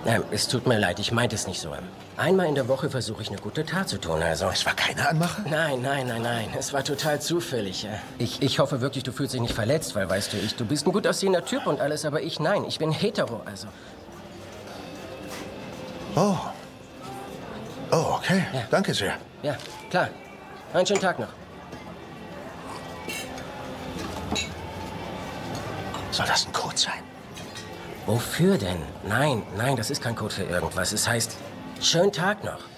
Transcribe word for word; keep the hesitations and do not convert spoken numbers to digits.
Ähm, es tut mir leid, ich meinte es nicht so. Einmal in der Woche versuche ich eine gute Tat zu tun, also... Es war keine Anmache? Nein, nein, nein, nein. Es war total zufällig. Ich, ich hoffe wirklich, du fühlst dich nicht verletzt, weil, weißt du, ich, du bist ein gut aussehender Typ und alles, aber ich, nein, ich bin hetero, also... Oh. Oh, okay. Ja. Danke sehr. Ja, klar. Einen schönen Tag noch. Soll das ein Code sein? Wofür denn? Nein, nein, das ist kein Code für irgendwas. Es heißt, schönen Tag noch.